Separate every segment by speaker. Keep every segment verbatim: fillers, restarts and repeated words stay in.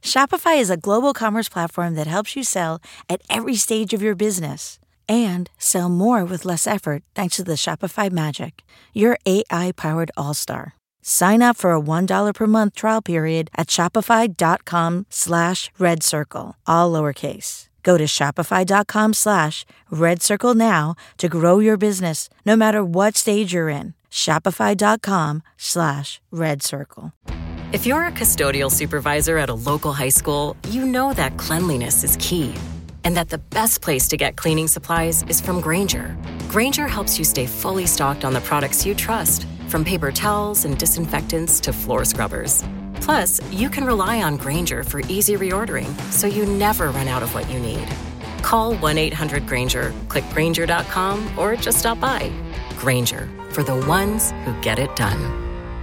Speaker 1: Shopify is a global commerce platform that helps you sell at every stage of your business and sell more with less effort thanks to the Shopify Magic, your A I-powered all-star. Sign up for a one dollar per month trial period at shopify.com slash red circle, all lowercase. Go to shopify.com slash red circle now to grow your business no matter what stage you're in. Shopify.com slash red circle.
Speaker 2: If you're a custodial supervisor at a local high school, you know that cleanliness is key and that the best place to get cleaning supplies is from Grainger. Grainger helps you stay fully stocked on the products you trust, from paper towels and disinfectants to floor scrubbers. Plus, you can rely on Grainger for easy reordering, so you never run out of what you need. Call one eight hundred Grainger, click Grainger dot com, or just stop by. Grainger, for the ones who get it done.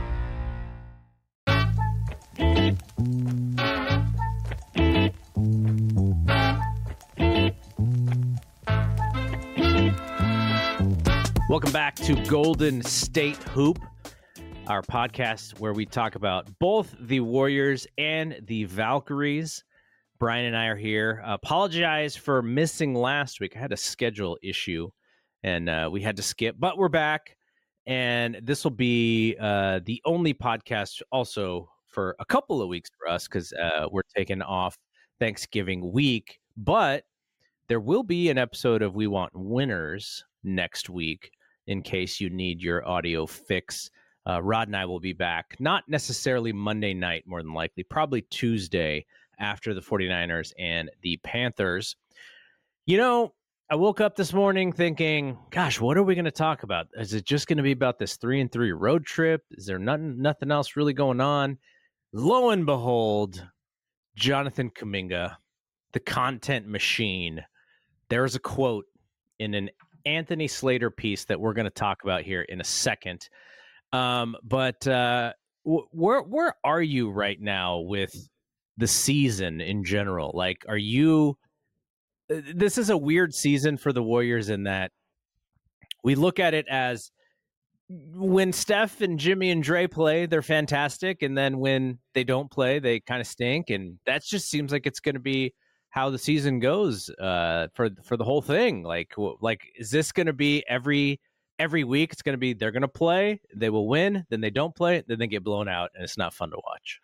Speaker 3: Welcome back to Golden State Hoop, our podcast where we talk about both the Warriors and the Valkyries. Brian and I are here. Apologize for missing last week. I had a schedule issue, and uh, we had to skip, but we're back. And this will be uh, the only podcast also for a couple of weeks for us because uh, we're taking off Thanksgiving week. But there will be an episode of We Want Winners next week in case you need your audio fix. Uh, Rod and I will be back, not necessarily Monday night, more than likely, probably Tuesday after the 49ers and the Panthers. You know, I woke up this morning thinking, gosh, what are we going to talk about? Is it just going to be about this three and three road trip? Is there nothing, nothing else really going on? Lo and behold, Jonathan Kuminga, the content machine. There's a quote in an Anthony Slater piece that we're going to talk about here in a second. Um, but uh, w- where where are you right now with the season in general? Like, are you? This is a weird season for the Warriors in that we look at it as when Steph and Jimmy and Dre play, they're fantastic, and then when they don't play, they kind of stink, and that just seems like it's going to be how the season goes uh, for for the whole thing. Like, like is this going to be every every week? It's going to be they're going to play, they will win, then they don't play, then they get blown out, and it's not fun to watch.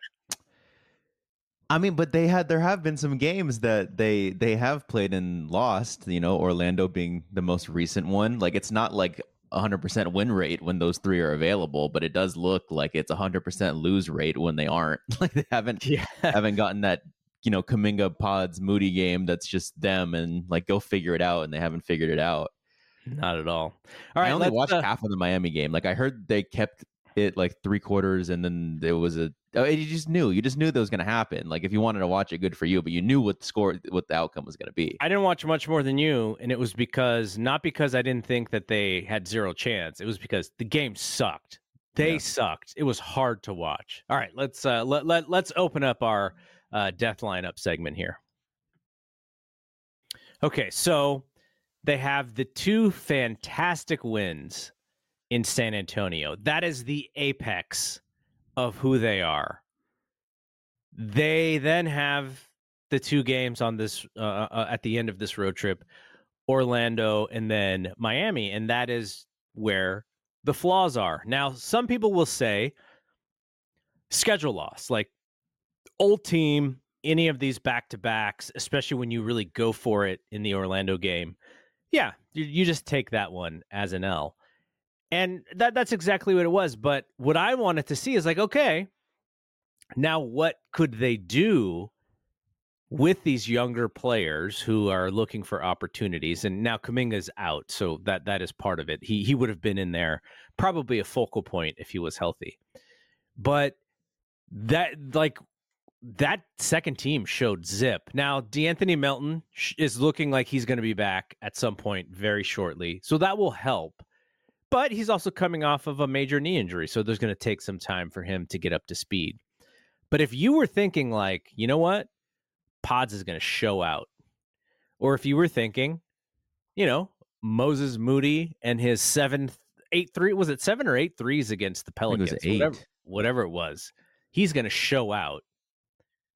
Speaker 4: I mean, but they had there have been some games that they they have played and lost. You know, Orlando being the most recent one. Like, it's not like one hundred percent win rate when those three are available, but it does look like it's one hundred percent lose rate when they aren't. Like, they haven't yeah. haven't gotten that, you know, Kuminga Pods Moody game that's just them and like go figure it out, and they haven't figured it out.
Speaker 3: Not at all. All right,
Speaker 4: I only watched
Speaker 3: uh...
Speaker 4: half of the Miami game. Like, I heard they kept it like three quarters, and then there was a. Oh, you just knew. You just knew that was going to happen. Like, if you wanted to watch it, good for you. But you knew what the score, what the outcome was going to be.
Speaker 3: I didn't watch much more than you, and it was because not because I didn't think that they had zero chance. It was because the game sucked. They yeah. sucked. It was hard to watch. All right, let's uh, let let let's open up our uh, death lineup segment here. Okay, so they have the two fantastic wins in San Antonio. That is the apex of who they are. They then have the two games on this uh, uh, at the end of this road trip, Orlando and then Miami, and that is where the flaws are. Now, some people will say schedule loss, like old team, any of these back-to-backs, especially when you really go for it in the Orlando game. Yeah, you, you just take that one as an L. And that that's exactly what it was. But what I wanted to see is like, okay, now what could they do with these younger players who are looking for opportunities? And now Kuminga's out, so that that is part of it. He he would have been in there, probably a focal point if he was healthy. But that like that second team showed zip. Now, DeAnthony Melton is looking like he's going to be back at some point very shortly, so that will help. But he's also coming off of a major knee injury, so there's going to take some time for him to get up to speed. But if you were thinking like, you know what, Pods is going to show out, or if you were thinking, you know, Moses Moody and his seven, eight, three, was it seven or eight threes against the Pelicans?
Speaker 4: I think it was eight.
Speaker 3: Whatever, whatever it was, he's going to show out.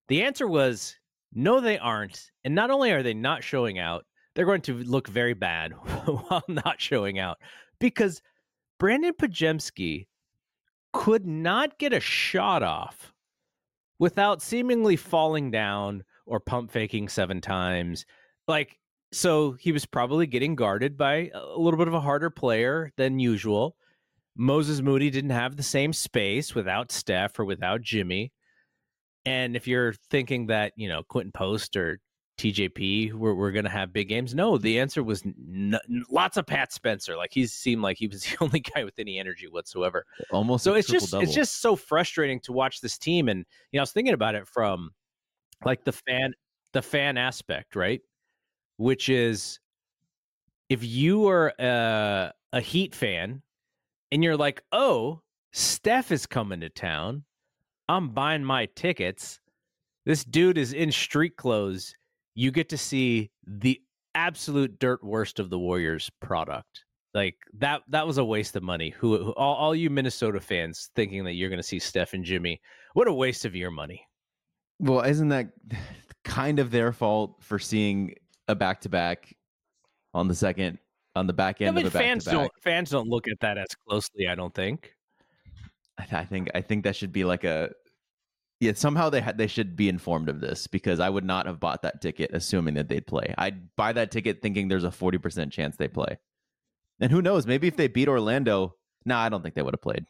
Speaker 3: The answer was no, they aren't. And not only are they not showing out, they're going to look very bad while not showing out because Brandon Podziemski could not get a shot off without seemingly falling down or pump faking seven times. Like, so he was probably getting guarded by a little bit of a harder player than usual. Moses Moody didn't have the same space without Steph or without Jimmy. And if you're thinking that, you know, Quentin Post or T J P were, were going to have big games, no, the answer was n- lots of Pat Spencer. Like, he seemed like he was the only guy with any energy whatsoever.
Speaker 4: Almost.
Speaker 3: So it's just double. It's just so frustrating to watch this team. And, you know, I was thinking about it from like the fan, the fan aspect, right? Which is if you are a, a Heat fan and you're like, oh, Steph is coming to town, I'm buying my tickets. This dude is in street clothes. You get to see the absolute dirt worst of the Warriors product. Like that, that was a waste of money. Who, who all, all you Minnesota fans thinking that you're going to see Steph and Jimmy, what a waste of your money.
Speaker 4: Well, isn't that kind of their fault for seeing a back-to-back on the second, on the back end
Speaker 3: I mean,
Speaker 4: of the back-to-back?
Speaker 3: fans don't, fans don't look at that as closely, I don't think.
Speaker 4: I think, I think that should be like a, yeah, somehow they had they should be informed of this because I would not have bought that ticket assuming that they'd play. I'd buy that ticket thinking there's a forty percent chance they play. And who knows, maybe if they beat Orlando, no, nah, I don't think they would have played.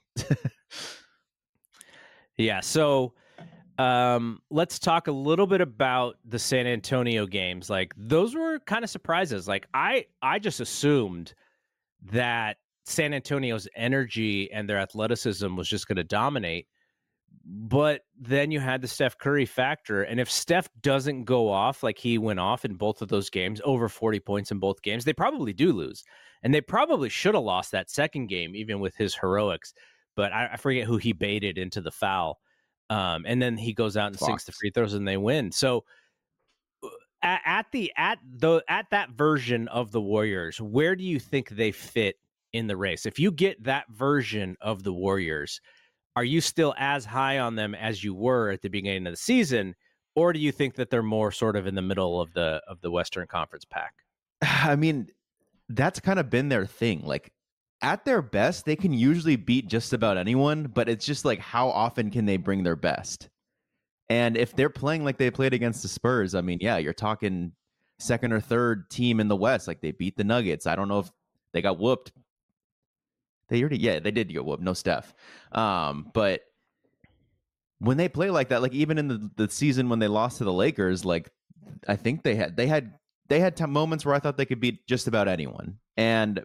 Speaker 3: Yeah, so um, let's talk a little bit about the San Antonio games. Like those were kind of surprises. Like I I just assumed that San Antonio's energy and their athleticism was just going to dominate. But then you had the Steph Curry factor. And if Steph doesn't go off like he went off in both of those games, over forty points in both games, they probably do lose. And they probably should have lost that second game, even with his heroics. But I, I forget who he baited into the foul. Um, and then he goes out and
Speaker 4: Fox.
Speaker 3: sinks the free throws and they win. So at, at the at the at that version of the Warriors, where do you think they fit in the race? If you get that version of the Warriors, are you still as high on them as you were at the beginning of the season, or do you think that they're more sort of in the middle of the of the Western Conference pack?
Speaker 4: I mean, that's kind of been their thing. Like at their best, they can usually beat just about anyone, but it's just like how often can they bring their best? And if they're playing like they played against the Spurs, I mean, yeah, you're talking second or third team in the West. Like they beat the Nuggets. I don't know if they got whooped. They already, yeah, they did get whooped. No Steph. Um, but when they play like that, like even in the, the season when they lost to the Lakers, like I think they had, they had, they had t- moments where I thought they could beat just about anyone. And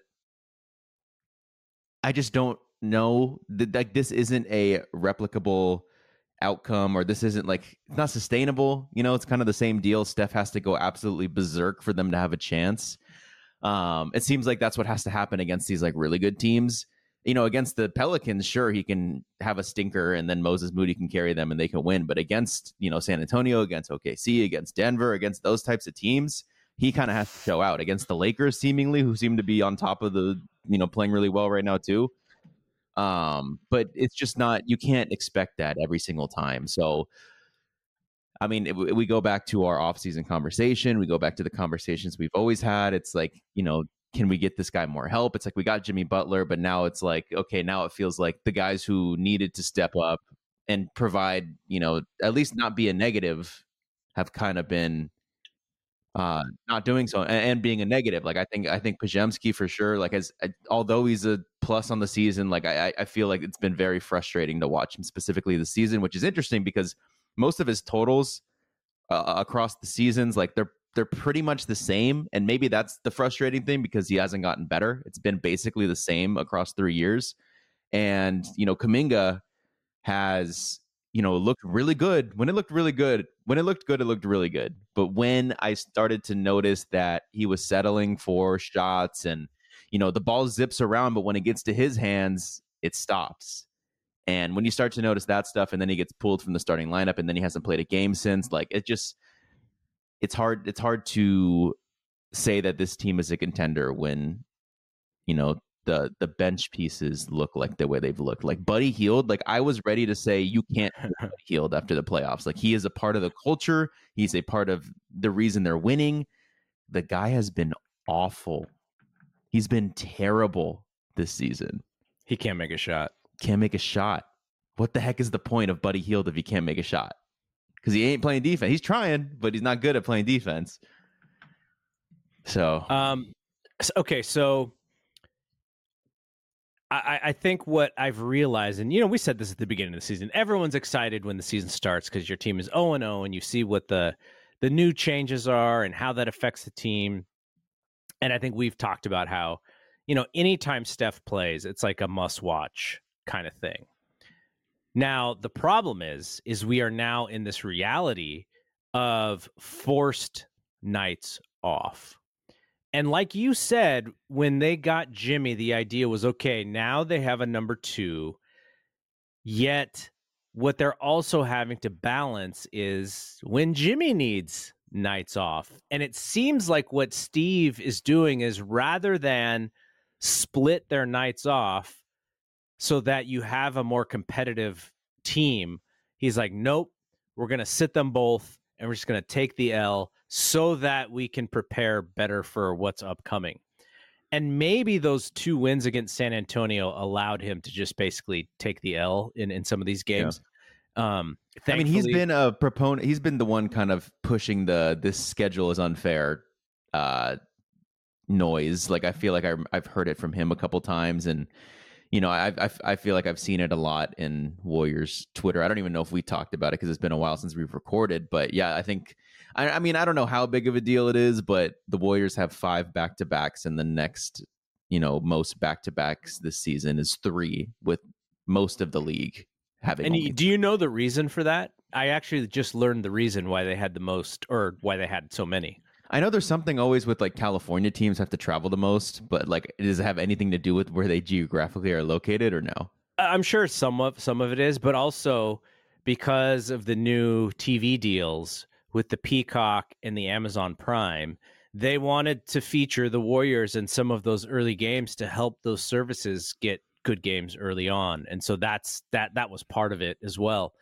Speaker 4: I just don't know that like this isn't a replicable outcome, or this isn't like, it's not sustainable. You know, it's kind of the same deal. Steph has to go absolutely berserk for them to have a chance. Um, it seems like that's what has to happen against these like really good teams. You know, against the Pelicans, sure, he can have a stinker and then Moses Moody can carry them and they can win. But against, you know, San Antonio, against O K C, against Denver, against those types of teams, he kind of has to show out. Against the Lakers, seemingly, who seem to be on top of the, you know, playing really well right now too. Um, but it's just not, you can't expect that every single time. So, I mean, if we go back to our offseason conversation, we go back to the conversations we've always had. It's like, you know, can we get this guy more help? It's like we got Jimmy Butler, but now it's like, okay, now it feels like the guys who needed to step up and provide, you know, at least not be a negative have kind of been uh, not doing so and, and being a negative. Like I think, I think Podziemski for sure, like as, although he's a plus on the season, like I, I feel like it's been very frustrating to watch him specifically this season, which is interesting because most of his totals uh, across the seasons, like they're they're pretty much the same. And maybe that's the frustrating thing because he hasn't gotten better. It's been basically the same across three years. And, you know, Kuminga has, you know, looked really good. When it looked really good, when it looked good, it looked really good. But when I started to notice that he was settling for shots and, you know, the ball zips around, but when it gets to his hands, it stops. And when you start to notice that stuff and then he gets pulled from the starting lineup and then he hasn't played a game since, like it just, it's hard, it's hard to say that this team is a contender when, you know, the the bench pieces look like the way they've looked. Like Buddy Hield, like I was ready to say you can't put Buddy Hield after the playoffs. Like he is a part of the culture. He's a part of the reason they're winning. The guy has been awful. He's been terrible this season.
Speaker 3: He can't make a shot.
Speaker 4: Can't make a shot. What the heck is the point of Buddy Hield if he can't make a shot? Because he ain't playing defense. He's trying, but he's not good at playing defense. So,
Speaker 3: um, okay, so I, I think what I've realized, and you know, we said this at the beginning of the season. Everyone's excited when the season starts because your team is oh and oh, and you see what the the new changes are and how that affects the team. And I think we've talked about how, you know, anytime Steph plays, it's like a must-watch kind of thing. Now, the problem is, is we are now in this reality of forced nights off. And like you said, when they got Jimmy, the idea was, okay, now they have a number two, yet what they're also having to balance is when Jimmy needs nights off. And it seems like what Steve is doing is rather than split their nights off so that you have a more competitive team, he's like, nope, we're going to sit them both and we're just going to take the L so that we can prepare better for what's upcoming. And maybe those two wins against San Antonio allowed him to just basically take the L in, in some of these games. Yeah. Um,
Speaker 4: I mean, he's been a proponent. He's been the one kind of pushing the this schedule is unfair uh, noise. Like I feel like I, I've heard it from him a couple times, and you know, I, I I feel like I've seen it a lot in Warriors Twitter. I don't even know if we talked about it because it's been a while since we've recorded. But yeah, I think I, I mean I don't know how big of a deal it is, but the Warriors have five back to backs, and the next you know most back to backs this season is three, with most of the league having.
Speaker 3: And
Speaker 4: only-
Speaker 3: do you know the reason for that? I actually just learned the reason why they had the most, or why they had so many.
Speaker 4: I know there's something always with like California teams have to travel the most, but like does it have anything to do with where they geographically are located or no?
Speaker 3: I'm sure some of some of it is, but also because of the new T V deals with the Peacock and the Amazon Prime, they wanted to feature the Warriors in some of those early games to help those services get good games early on. And so that's that that was part of it as well.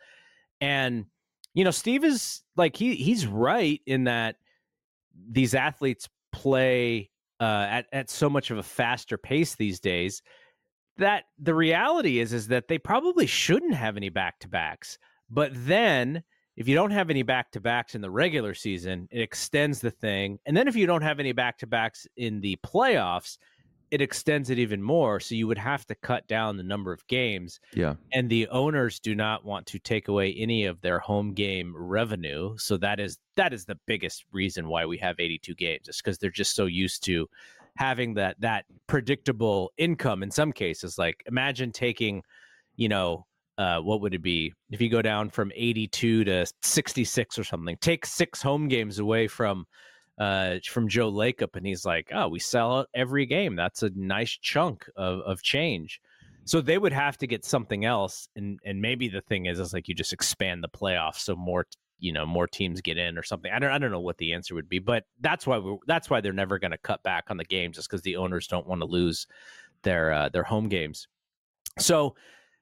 Speaker 3: And you know, Steve is like he he's right in that these athletes play uh, at at so much of a faster pace these days that the reality is is that they probably shouldn't have any back-to-backs. But then if you don't have any back-to-backs in the regular season, it extends the thing. And then if you don't have any back-to-backs in the playoffs, it extends it even more. So you would have to cut down the number of games.
Speaker 4: Yeah.
Speaker 3: And the owners do not want to take away any of their home game revenue. So that is that is the biggest reason why we have eighty-two games. It's because they're just so used to having that that predictable income in some cases. Like imagine taking, you know, uh, what would it be if you go down from eighty-two to sixty-six or something? Take six home games away from Uh, from Joe Lacob, and he's like, oh, we sell out every game. That's a nice chunk of, of change. So they would have to get something else, and and maybe the thing is, is like you just expand the playoffs so more, you know, more teams get in or something. I don't I don't know what the answer would be, but that's why we're, that's why they're never going to cut back on the games, just because the owners don't want to lose their uh, their home games. So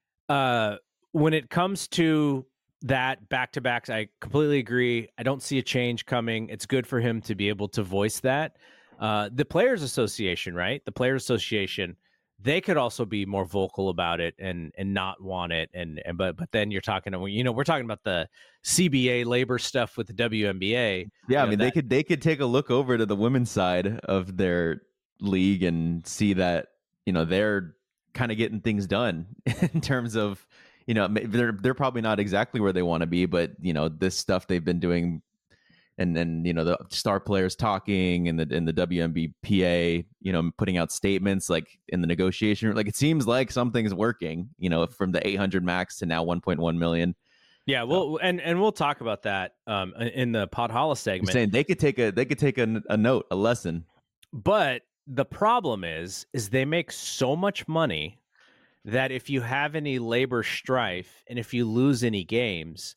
Speaker 3: uh, when it comes to that back-to-backs, I completely agree. I don't see a change coming. It's good for him to be able to voice that. Uh, the Players Association, right? The Players Association, they could also be more vocal about it and and not want it. And and but but then you're talking, you know, we're talking about the C B A labor stuff with the W N B A.
Speaker 4: Yeah,
Speaker 3: you know,
Speaker 4: I mean
Speaker 3: that,
Speaker 4: they could they could take a look over to the women's side of their league and see that you know they're kind of getting things done in terms of. You know, they're they're probably not exactly where they want to be, but you know, this stuff they've been doing, and then you know the star players talking, and the in the W N B P A, you know, putting out statements like in the negotiation, like it seems like something's working. You know, from the eight hundred max to now one point one million.
Speaker 3: Yeah, well, and and we'll talk about that um, in the Podhala segment.
Speaker 4: I'm saying they could take a they could take a, a note, a lesson.
Speaker 3: But the problem is, is they make so much money that if you have any labor strife and if you lose any games,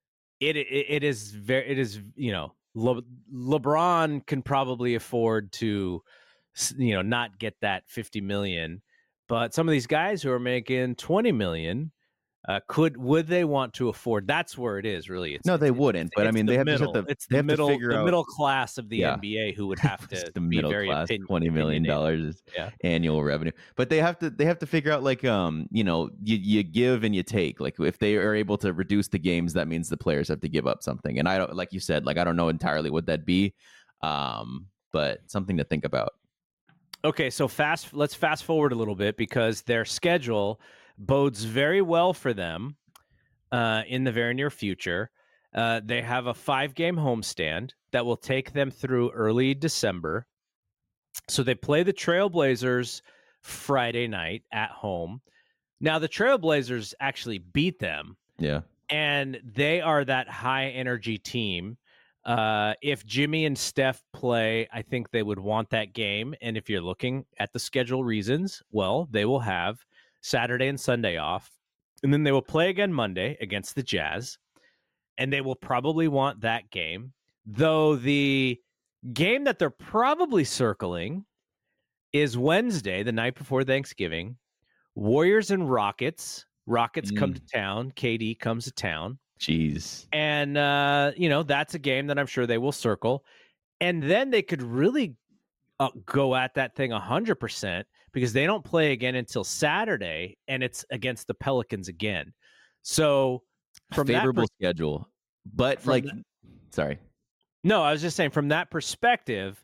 Speaker 3: it it, it is very it is you know Le, LeBron can probably afford to you know not get that fifty million, But some of these guys who are making twenty million, uh, could would they want to afford? That's where it is, really. It's
Speaker 4: No, they
Speaker 3: it's,
Speaker 4: wouldn't.
Speaker 3: It's,
Speaker 4: But I
Speaker 3: it's
Speaker 4: mean,
Speaker 3: the
Speaker 4: they have
Speaker 3: middle.
Speaker 4: just have to.
Speaker 3: It's
Speaker 4: They
Speaker 3: the
Speaker 4: have
Speaker 3: middle.
Speaker 4: to figure
Speaker 3: the
Speaker 4: out.
Speaker 3: middle class of the
Speaker 4: Yeah.
Speaker 3: N B A who would have to
Speaker 4: Just the
Speaker 3: be
Speaker 4: middle
Speaker 3: very
Speaker 4: class,
Speaker 3: opin-
Speaker 4: twenty million dollars
Speaker 3: yeah.
Speaker 4: annual revenue. But they have to. They have to figure out like um you know you you give and you take. Like if they are able to reduce the games, that means the players have to give up something. And I don't like you said. Like I don't know entirely what that'd be, um, but something to think about.
Speaker 3: Okay, so fast. Let's fast forward a little bit because their schedule bodes very well for them uh, in the very near future. Uh, they have a five-game homestand that will take them through early December. So they play the Trailblazers Friday night at home. Now the Trailblazers actually beat them,
Speaker 4: Yeah.
Speaker 3: and they are that high-energy team. Uh, if Jimmy and Steph play, I think they would want that game. And if you're looking at the schedule reasons, well, they will have Saturday and Sunday off. And then they will play again Monday against the Jazz. And they will probably want that game. Though the game that they're probably circling is Wednesday, the night before Thanksgiving. Warriors and Rockets. Rockets mm. come to town. K D comes to town.
Speaker 4: Jeez.
Speaker 3: And, uh, you know, that's a game that I'm sure they will circle. And then they could really uh, go at that thing one hundred percent because they don't play again until Saturday, and it's against the Pelicans again. So from
Speaker 4: favorable
Speaker 3: that pers-
Speaker 4: schedule. But, like,
Speaker 3: that,
Speaker 4: sorry.
Speaker 3: No, I was just saying from that perspective,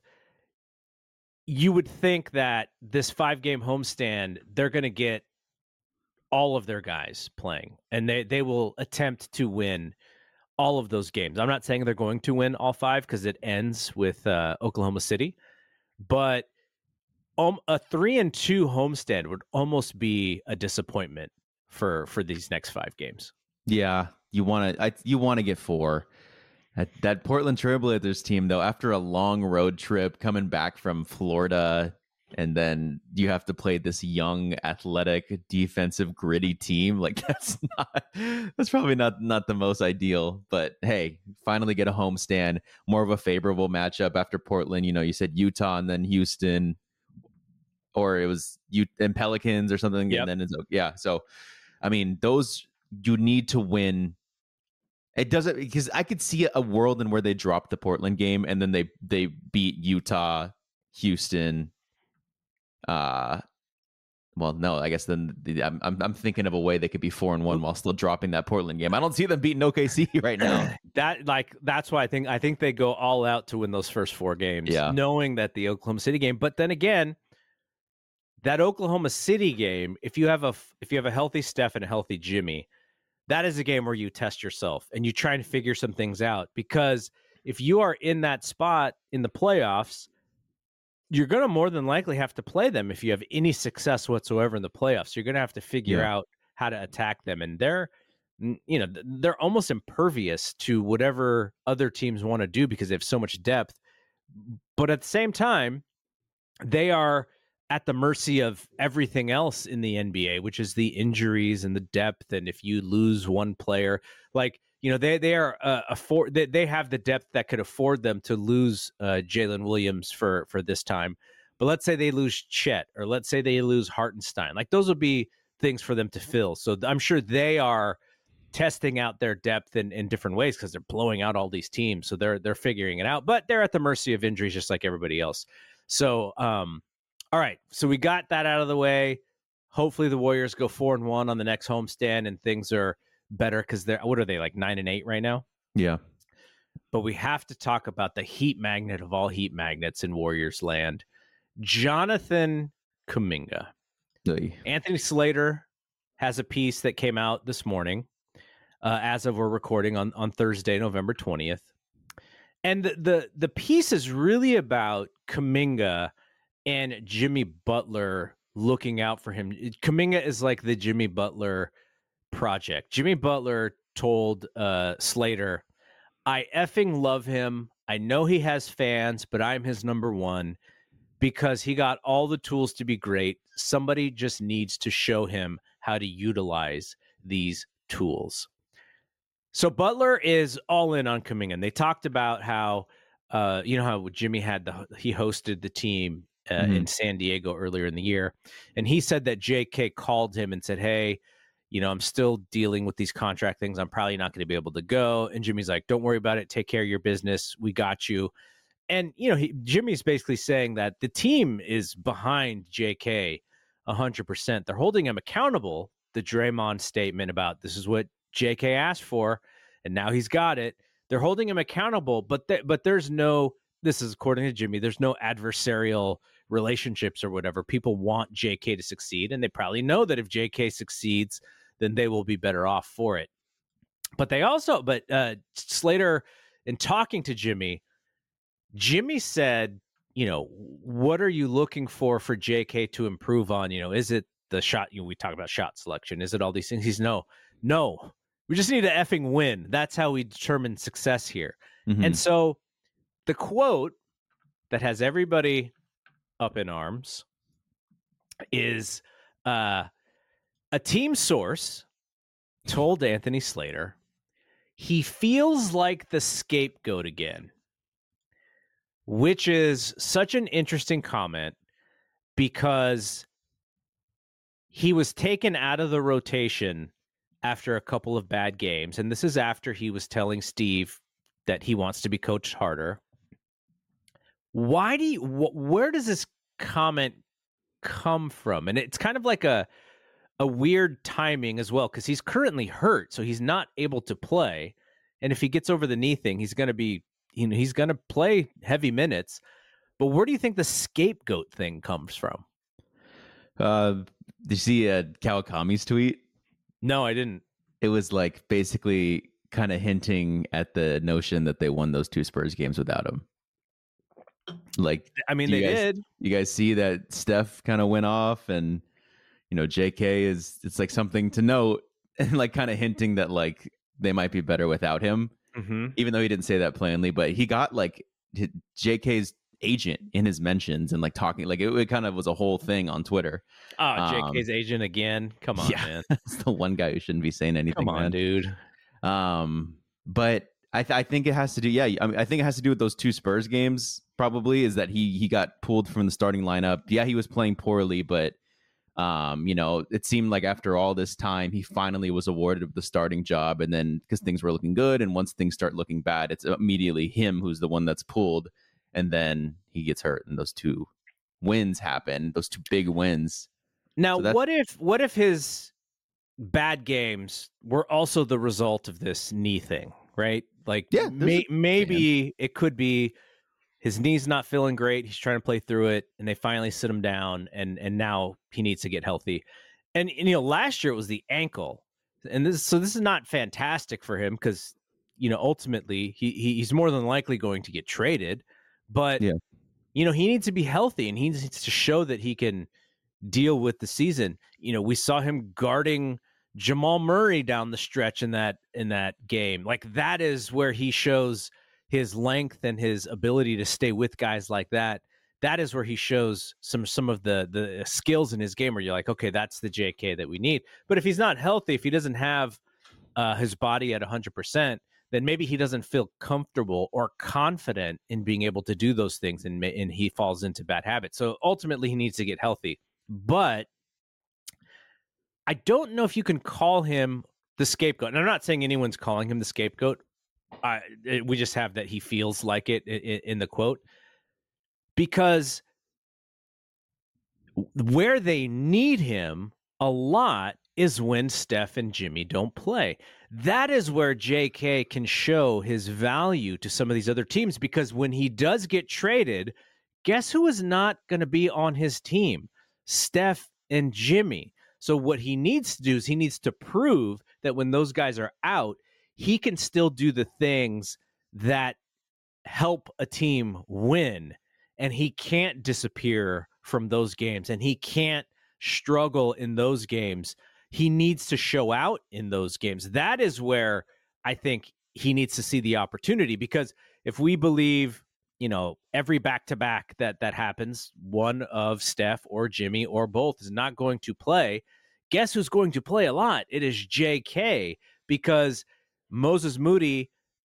Speaker 3: you would think that this five-game homestand, they're going to get all of their guys playing, and they, they will attempt to win all of those games. I'm not saying they're going to win all five because it ends with uh, Oklahoma City, but um, a three and two homestand would almost be a disappointment for for these next five games.
Speaker 4: Yeah, you want to you want to get four. That, that Portland Trailblazers team, though, after a long road trip coming back from Florida. And then you have to play this young, athletic, defensive, gritty team. Like that's not, that's probably not not the most ideal. But hey, finally get a homestand, more of a favorable matchup after Portland. You know, you said Utah and then Houston, or it was you and Pelicans or something.
Speaker 3: Yep.
Speaker 4: And then it's yeah. So, I mean, those you need to win. It doesn't because I could see a world in where they drop the Portland game and then they they beat Utah, Houston. Uh, well, no, I guess then the, I'm, I'm I'm thinking of a way they could be four and one while still dropping that Portland game. I don't see them beating O K C right now.
Speaker 3: that like that's why I think I think they go all out to win those first four games,
Speaker 4: yeah.
Speaker 3: knowing that the Oklahoma City game. But then again, that Oklahoma City game, if you have a if you have a healthy Steph and a healthy Jimmy, that is a game where you test yourself and you try and figure some things out. Because if you are in that spot in the playoffs, you're going to more than likely have to play them if you have any success whatsoever in the playoffs. You're going to have to figure
Speaker 4: yeah.
Speaker 3: out how to attack them. And they're, you know, they're almost impervious to whatever other teams want to do because they have so much depth. But at the same time, they are at the mercy of everything else in the N B A, which is the injuries and the depth. And if you lose one player, like, you know, they they are uh, afford they, they have the depth that could afford them to lose uh, Jalen Williams for for this time. But let's say they lose Chet, or let's say they lose Hartenstein. Like those would be things for them to fill. So I'm sure they are testing out their depth in, in different ways because they're blowing out all these teams. So they're they're figuring it out. But they're at the mercy of injuries just like everybody else. So um, all right. So we got that out of the way. Hopefully the Warriors go four and one on the next homestand and things are better because they're what are they like nine and eight right now?
Speaker 4: Yeah.
Speaker 3: But we have to talk about the heat magnet of all heat magnets in Warriors land, Jonathan Kuminga.
Speaker 4: Hey.
Speaker 3: Anthony Slater has a piece that came out this morning, uh, as of we're recording on, on Thursday, November twentieth. And the, the the piece is really about Kuminga and Jimmy Butler looking out for him. Kuminga is like the Jimmy Butler project. Jimmy Butler told uh, Slater, I effing love him. I know he has fans, but I'm his number one because he got all the tools to be great. Somebody just needs to show him how to utilize these tools. So Butler is all in on Kuminga. And they talked about how, uh, you know, how Jimmy had the, he hosted the team uh,
Speaker 4: Mm-hmm.
Speaker 3: in San Diego earlier in the year. And he said that J K called him and said, hey, you know, I'm still dealing with these contract things. I'm probably not going to be able to go. And Jimmy's like, don't worry about it. Take care of your business. We got you. And, you know, he, Jimmy's basically saying that the team is behind J K one hundred percent. They're holding him accountable. The Draymond statement about this is what J K asked for, and now he's got it. They're holding him accountable, but th- but there's no, this is according to Jimmy, there's no adversarial relationships or whatever. People want J K to succeed, and they probably know that if J K succeeds, then they will be better off for it. But they also, but uh, Slater, in talking to Jimmy, Jimmy said, you know, what are you looking for for J K to improve on? You know, is it the shot? You know, we talk about shot selection. Is it all these things? He's no, no. We just need to effing win. That's how we determine success here.
Speaker 4: Mm-hmm.
Speaker 3: And so the quote that has everybody up in arms is uh, a team source told Anthony Slater he feels like the scapegoat again, which is such an interesting comment because he was taken out of the rotation after a couple of bad games. And this is after he was telling Steve that he wants to be coached harder. Why do you, wh- where does this comment come from? And it's kind of like a, a weird timing as well, because he's currently hurt, so he's not able to play. And if he gets over the knee thing, he's going to be, you know, he's going to play heavy minutes. But where do you think the scapegoat thing comes from?
Speaker 4: Uh, did you see uh, Kawakami's tweet?
Speaker 3: No, I didn't.
Speaker 4: It was like basically kind of hinting at the notion that they won those two Spurs games without him. Like,
Speaker 3: I mean,
Speaker 4: you
Speaker 3: they
Speaker 4: guys,
Speaker 3: did.
Speaker 4: You guys see that Steph kind of went off, and you know J K is it's like something to note, and like kind of hinting that like they might be better without him.
Speaker 3: Mm-hmm.
Speaker 4: Even though he didn't say that plainly, but he got like J K's agent in his mentions and like talking, like it, it kind of was a whole thing on Twitter.
Speaker 3: Oh, J K's
Speaker 4: um,
Speaker 3: agent again. Come on,
Speaker 4: yeah,
Speaker 3: man.
Speaker 4: It's the one guy who shouldn't be saying anything.
Speaker 3: Come on,
Speaker 4: man.
Speaker 3: dude.
Speaker 4: Um, but I, th- I think it has to do. Yeah, I mean, I think it has to do with those two Spurs games. Probably is that he he got pulled from the starting lineup. Yeah, he was playing poorly, but um, you know, it seemed like after all this time, he finally was awarded the starting job. And then because things were looking good, and once things start looking bad, it's immediately him who's the one that's pulled. And then he gets hurt, and those two wins happen. Those two big wins.
Speaker 3: Now,
Speaker 4: So
Speaker 3: what if what if his bad games were also the result of this knee thing, right? Like,
Speaker 4: Yeah,
Speaker 3: may, maybe it could be his knee's not feeling great. He's trying to play through it, and they finally sit him down, and and now he needs to get healthy. And, and you know, last year it was the ankle, and this so this is not fantastic for him because you know ultimately he, he he's more than likely going to get traded, but
Speaker 4: Yeah.
Speaker 3: you know he needs to be healthy, and he needs to show that he can deal with the season. You know, we saw him guarding Jamal Murray down the stretch in that in that game. Like, that is where he shows his length and his ability to stay with guys like that. That is where he shows some some of the the skills in his game where you're like, okay, that's the J K that we need. But if he's not healthy, if he doesn't have uh, his body at one hundred percent, then maybe he doesn't feel comfortable or confident in being able to do those things, and, and he falls into bad habits. So ultimately, he needs to get healthy. But I don't know if you can call him the scapegoat. And I'm not saying anyone's calling him the scapegoat. Uh, it, we just have that he feels like it in, in the quote. Because where they need him a lot is when Steph and Jimmy don't play. That is where J K can show his value to some of these other teams, because when he does get traded, guess who is not going to be on his team? Steph and Jimmy. So what he needs to do is he needs to prove that when those guys are out, he can still do the things that help a team win. And he can't disappear from those games, and he can't struggle in those games. He needs to show out in those games. That is where I think he needs to see the opportunity, because if we believe, you know, every back-to-back that that happens, one of Steph or Jimmy or both is not going to play, guess who's going to play a lot? It is J K, because Moses Moody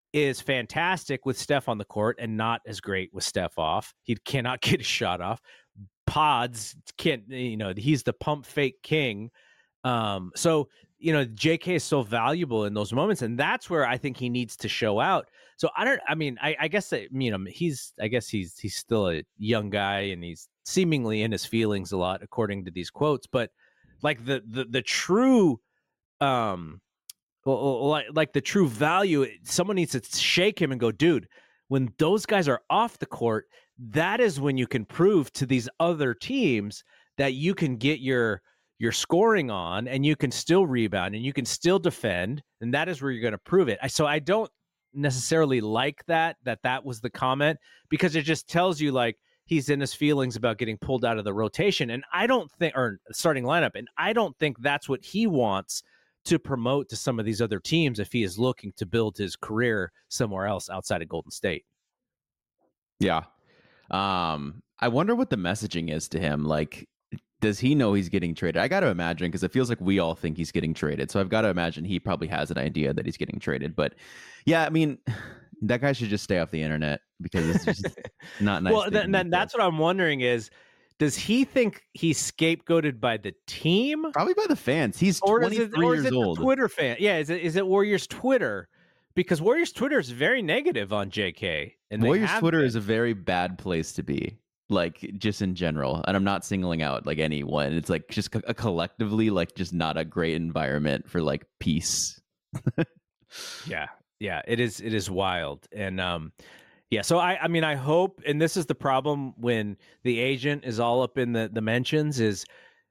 Speaker 3: is fantastic with Steph on the court and not as great with Steph off. He cannot get a shot off. Pods can't, you know, he's the pump fake king. Um, so, you know, J K is so valuable in those moments, and that's where I think he needs to show out. So I don't, I mean, I, I guess that, you know, he's, I guess he's, he's still a young guy and he's seemingly in his feelings a lot, according to these quotes, but like the, the, the true, um, like, like the true value, someone needs to shake him and go, dude, when those guys are off the court, that is when you can prove to these other teams that you can get your, your scoring on and you can still rebound and you can still defend. And that is where you're going to prove it. I, so I don't necessarily like that, that that was the comment, because it just tells you like he's in his feelings about getting pulled out of the rotation. And I don't think, or starting lineup. And I don't think that's what he wants to promote to some of these other teams if he is looking to build his career somewhere else outside of Golden State.
Speaker 4: Yeah. Um, I wonder what the messaging is to him. Like, does he know he's getting traded? I got to imagine, because it feels like we all think he's getting traded. So I've got to imagine he probably has an idea that he's getting traded. But yeah, I mean, that guy should just stay off the internet, because it's just not nice.
Speaker 3: Well, then, then that's what I'm wondering is, does he think he's scapegoated by the team?
Speaker 4: Probably by the fans. He's
Speaker 3: or
Speaker 4: twenty-three
Speaker 3: is it, or
Speaker 4: years
Speaker 3: is it
Speaker 4: old.
Speaker 3: The Twitter fan. Yeah, is it is it Warriors Twitter? Because Warriors Twitter is very negative on J K. And
Speaker 4: Warriors Twitter
Speaker 3: been.
Speaker 4: is a very bad place to be. Like, just in general, and I'm not singling out like anyone. It's like just a collectively, like, just not a great environment for like peace.
Speaker 3: yeah, yeah, it is. It is wild, and um, yeah. So I, I mean, I hope, and this is the problem when the agent is all up in the the mentions, is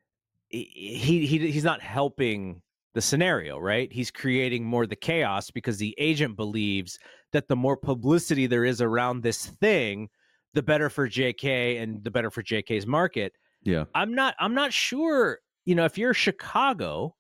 Speaker 3: he he he's not helping the scenario, right? He's creating more the chaos, because the agent believes that the more publicity there is around this thing, the better for J K and the better for J K's market.
Speaker 4: Yeah.
Speaker 3: I'm not, I'm not sure, you know, if you're Chicago,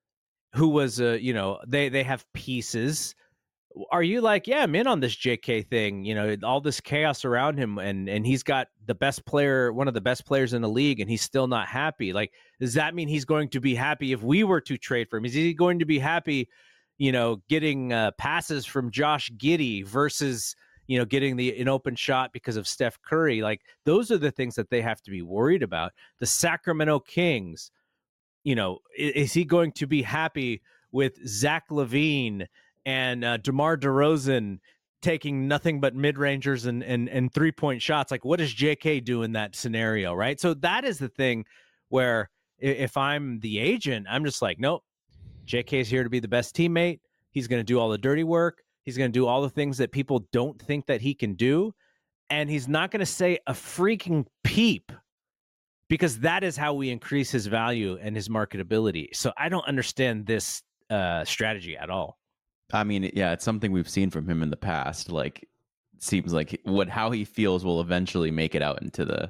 Speaker 3: who was, uh, you know, they, they have pieces. Are you like, yeah, I'm in on this J K thing, you know, all this chaos around him, and, and he's got the best player, one of the best players in the league, and he's still not happy. Like, does that mean he's going to be happy if we were to trade for him? Is he going to be happy, you know, getting uh, passes from Josh Giddey versus, you know, getting the an open shot because of Steph Curry? Like, those are the things that they have to be worried about. The Sacramento Kings, you know, is, is he going to be happy with Zach LaVine and uh, DeMar DeRozan taking nothing but mid-rangers and, and, and three-point shots? Like, what does J K do in that scenario, right? So that is the thing where if I'm the agent, I'm just like, nope, J K is here to be the best teammate. He's going to do all the dirty work. He's going to do all the things that people don't think that he can do. And he's not going to say a freaking peep, because that is how we increase his value and his marketability. So I don't understand this uh, strategy at all.
Speaker 4: I mean, yeah, it's something we've seen from him in the past. Like, it seems like what how he feels will eventually make it out into the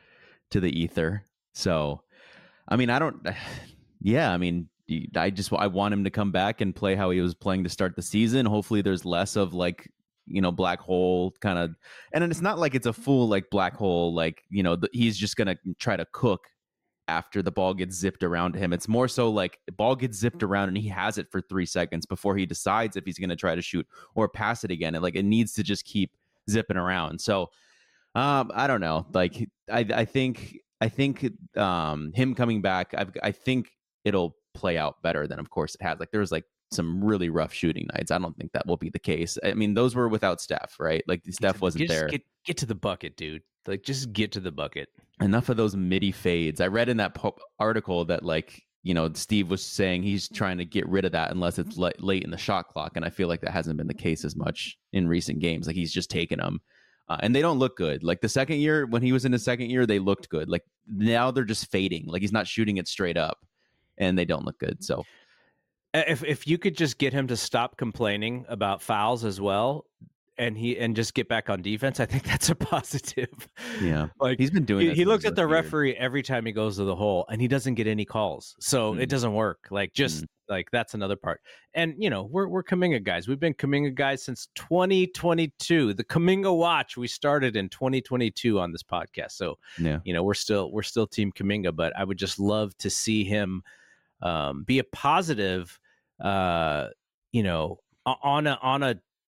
Speaker 4: to the ether. So, I mean, I don't. Yeah, I mean, I just I want him to come back and play how he was playing to start the season. Hopefully, there's less of like, you know, black hole kind of, and it's not like it's a full like black hole. Like, you know, the, he's just gonna try to cook after the ball gets zipped around to him. It's more so like the ball gets zipped around and he has it for three seconds before he decides if he's going to try to shoot or pass it again. And like, it needs to just keep zipping around. So um, I don't know. Like, I, I think, I think um, him coming back, I've, I think it'll play out better than, of course, it has. Like, there was like some really rough shooting nights. I don't think that will be the case. I mean, those were without Steph, right? Like, Steph wasn't
Speaker 3: just
Speaker 4: there.
Speaker 3: Get, get to the bucket, dude. Like, just get to the bucket.
Speaker 4: Enough of those midi fades. I read in that po- article that, like, you know, Steve was saying he's trying to get rid of that unless it's le- late in the shot clock. And I feel like that hasn't been the case as much in recent games. Like, he's just taking them. Uh, and they don't look good. Like, the second year, when he was in his second year, they looked good. Like, now they're just fading. Like, he's not shooting it straight up. And they don't look good. So
Speaker 3: if if you could just get him to stop complaining about fouls as well, and he and just get back on defense, I think that's a positive.
Speaker 4: Yeah,
Speaker 3: like
Speaker 4: he's been doing.
Speaker 3: He, he looks at the
Speaker 4: year.
Speaker 3: referee every time he goes to the hole, and he doesn't get any calls, so mm. it doesn't work. Like, just mm. like that's another part. And you know, we're we're Kuminga guys. We've been Kuminga guys since twenty twenty-two. The Kuminga Watch we started in twenty twenty-two on this podcast. So
Speaker 4: yeah,
Speaker 3: you know, we're still we're still Team Kuminga, but I would just love to see him um, be a positive. Uh, you know, on a on a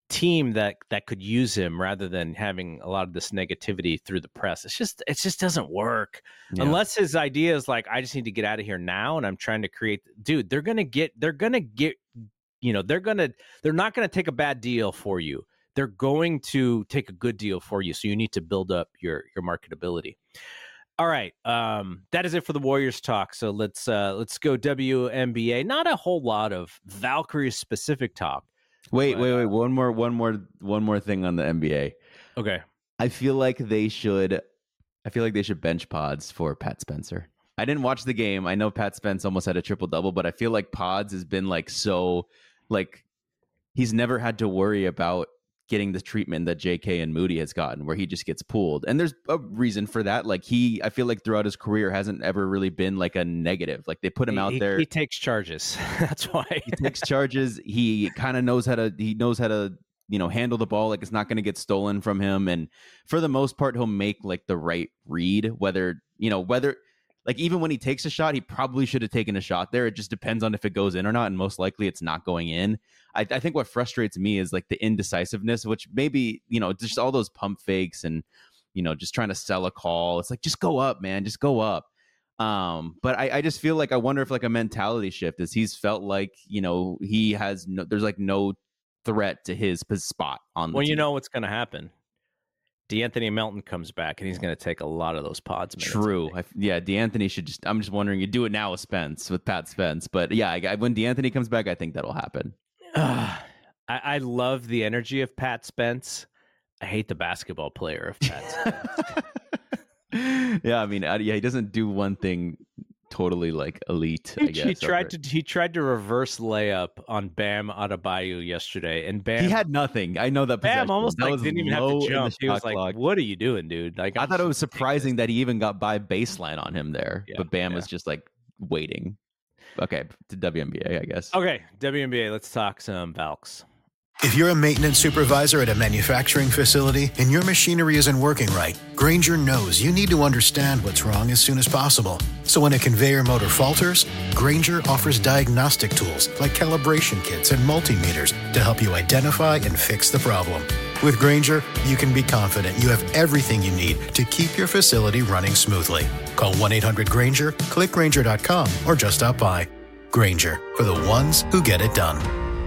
Speaker 3: team that that could use him rather than having a lot of this negativity through the press. It's just it just doesn't work
Speaker 4: Yeah.
Speaker 3: unless his idea is like, I just need to get out of here now and I'm trying to create. Dude, they're gonna get they're gonna get you know they're gonna they're not gonna take a bad deal for you. They're going to take a good deal for you. So you need to build up your your marketability. All right, um, that is it for the Warriors talk. So let's uh, let's go W N B A. Not a whole lot of Valkyrie specific talk.
Speaker 4: Wait,
Speaker 3: But,
Speaker 4: wait, wait.
Speaker 3: uh,
Speaker 4: One more, one more, one more thing on the N B A.
Speaker 3: Okay.
Speaker 4: I feel like they should. I feel like they should bench Pods for Pat Spencer. I didn't watch the game. I know Pat Spence almost had a triple double, but I feel like Pods has been like so, like he's never had to worry about getting the treatment that J K and Moody has gotten, where he just gets pulled. And there's a reason for that. Like he, I feel like throughout his career hasn't ever really been like a negative. Like they put him
Speaker 3: He-
Speaker 4: out
Speaker 3: he,
Speaker 4: there.
Speaker 3: He takes charges. That's why.
Speaker 4: He takes charges. He kind of knows how to. He knows how to, you know, handle the ball. Like it's not going to get stolen from him. And for the most part, he'll make like the right read. Whether you know whether like even when he takes a shot, he probably should have taken a shot there. It just depends on if it goes in or not. And most likely, it's not going in. I, I think what frustrates me is like the indecisiveness, which maybe you know just all those pump fakes and you know just trying to sell a call. It's like just go up, man, just go up. Um, but I, I just feel like I wonder if like a mentality shift is he's felt like, you know, he has no, there's like no threat to his p- spot on the
Speaker 3: Well, you
Speaker 4: team.
Speaker 3: know what's going to happen. DeAnthony Melton comes back, and he's going to take a lot of those pods. minutes, I
Speaker 4: True.
Speaker 3: think.
Speaker 4: I, yeah, DeAnthony should just, I'm just wondering, you do it now with Spence, with Pat Spence. But yeah, I, I- when DeAnthony comes back, I think that'll happen.
Speaker 3: I, I love the energy of Pat Spence. I hate the basketball player of Pat Spence.
Speaker 4: Yeah, I mean, uh, yeah, he doesn't do one thing totally like elite, I
Speaker 3: he,
Speaker 4: guess.
Speaker 3: he tried
Speaker 4: over-
Speaker 3: to he tried to reverse layup on Bam Adebayo yesterday, and Bam
Speaker 4: He had nothing. I know that
Speaker 3: Bam
Speaker 4: possession.
Speaker 3: almost
Speaker 4: That
Speaker 3: like
Speaker 4: was
Speaker 3: didn't even have
Speaker 4: low
Speaker 3: to
Speaker 4: in the
Speaker 3: jump. He was
Speaker 4: shot
Speaker 3: like,
Speaker 4: clock.
Speaker 3: "What are you doing, dude?" Like
Speaker 4: I
Speaker 3: I'm
Speaker 4: thought it
Speaker 3: just
Speaker 4: was
Speaker 3: gonna take
Speaker 4: surprising
Speaker 3: this.
Speaker 4: that he even got by baseline on him there,
Speaker 3: Yeah,
Speaker 4: but Bam
Speaker 3: yeah.
Speaker 4: was just like waiting. Okay, to W N B A, I guess.
Speaker 3: Okay, W N B A. Let's talk some Valks.
Speaker 5: If you're a maintenance supervisor at a manufacturing facility and your machinery isn't working right, Grainger knows you need to understand what's wrong as soon as possible. So when a conveyor motor falters, Grainger offers diagnostic tools like calibration kits and multimeters to help you identify and fix the problem. With Grainger, you can be confident you have everything you need to keep your facility running smoothly. Call one eight hundred Grainger, click Grainger dot com, or just stop by. Grainger, for the ones who get it done.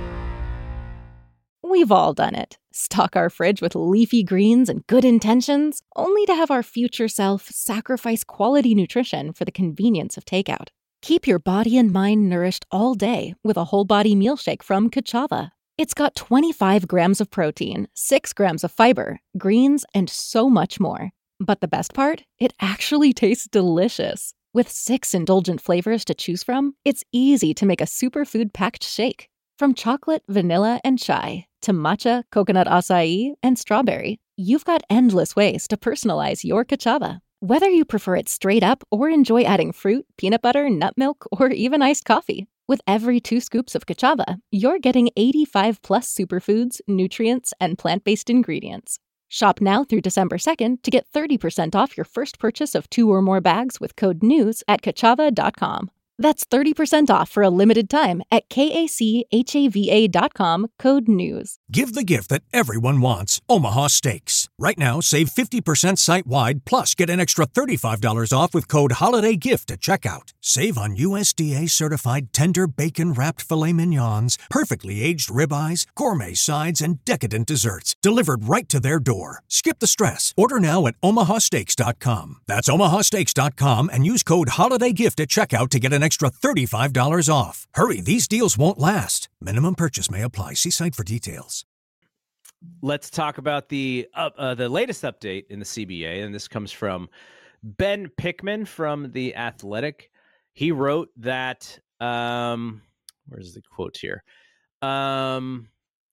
Speaker 6: We've all done it. Stock our fridge with leafy greens and good intentions, only to have our future self sacrifice quality nutrition for the convenience of takeout. Keep your body and mind nourished all day with a whole body meal shake from Kachava. It's got twenty-five grams of protein, six grams of fiber, greens, and so much more. But the best part? It actually tastes delicious. With six indulgent flavors to choose from, it's easy to make a superfood-packed shake. From chocolate, vanilla, and chai to matcha, coconut acai, and strawberry, you've got endless ways to personalize your Kachava. Whether you prefer it straight up or enjoy adding fruit, peanut butter, nut milk, or even iced coffee, with every two scoops of Kachava, you're getting eighty-five plus superfoods, nutrients, and plant-based ingredients. Shop now through December second to get thirty percent off your first purchase of two or more bags with code NEWS at kachava dot com. That's thirty percent off for a limited time at K-A-C-H-A-V-A dot com, code NEWS.
Speaker 7: Give the gift that everyone wants, Omaha Steaks. Right now, save fifty percent site-wide, plus get an extra thirty-five dollars off with code HOLIDAYGIFT at checkout. Save on U S D A-certified tender bacon-wrapped filet mignons, perfectly aged ribeyes, gourmet sides, and decadent desserts, delivered right to their door. Skip the stress. Order now at omaha steaks dot com. That's omaha steaks dot com and use code HOLIDAYGIFT at checkout to get an extra thirty-five dollars off. Hurry, these deals won't last. Minimum purchase may apply. See site for details.
Speaker 3: Let's talk about the uh, uh, the latest update in the C B A, and this comes from Ben Pickman from The Athletic. He wrote that, um, where's the quote here? Um,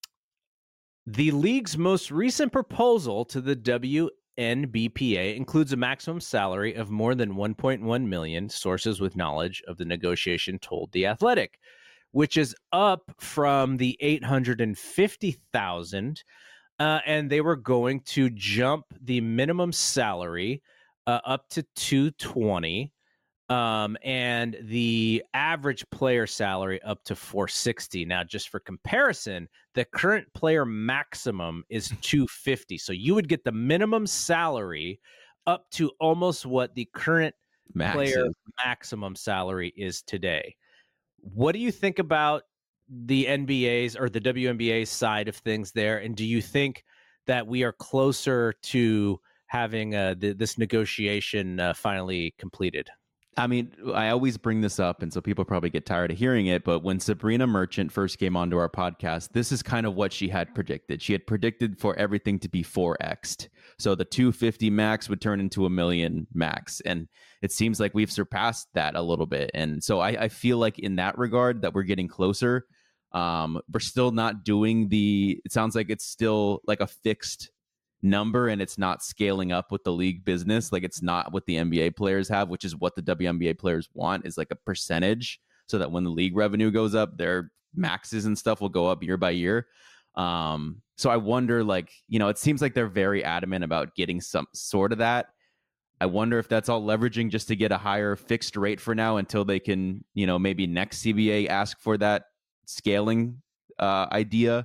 Speaker 3: the league's most recent proposal to the W N B P A includes a maximum salary of more than one point one million dollars, sources with knowledge of the negotiation told The Athletic, which is up from the eight hundred fifty thousand dollars. Uh, and they were going to jump the minimum salary uh, up to two hundred twenty Um, and the average player salary up to four sixty. Now, just for comparison, the current player maximum is two fifty. So you would get the minimum salary up to almost what the current
Speaker 4: Max
Speaker 3: player
Speaker 4: is.
Speaker 3: maximum salary is today. What do you think about the N B A's or the W N B A side of things there? And do you think that we are closer to having uh, the, this negotiation uh, finally completed?
Speaker 4: I mean, I always bring this up, and so people probably get tired of hearing it, but when Sabrina Merchant first came onto our podcast, this is kind of what she had predicted. She had predicted for everything to be four X'd. So the two fifty max would turn into a million max. And it seems like we've surpassed that a little bit. And so I, I feel like in that regard that we're getting closer. Um, we're still not doing the, it sounds like it's still like a fixed number and it's not scaling up with the league business. Like it's not what the N B A players have, which is what the W N B A players want, is like a percentage, so that when the league revenue goes up, their maxes and stuff will go up year by year. Um, so I wonder, like, you know, it seems like they're very adamant about getting some sort of that. I wonder if that's all leveraging just to get a higher fixed rate for now until they can, you know, maybe next C B A ask for that scaling uh, idea.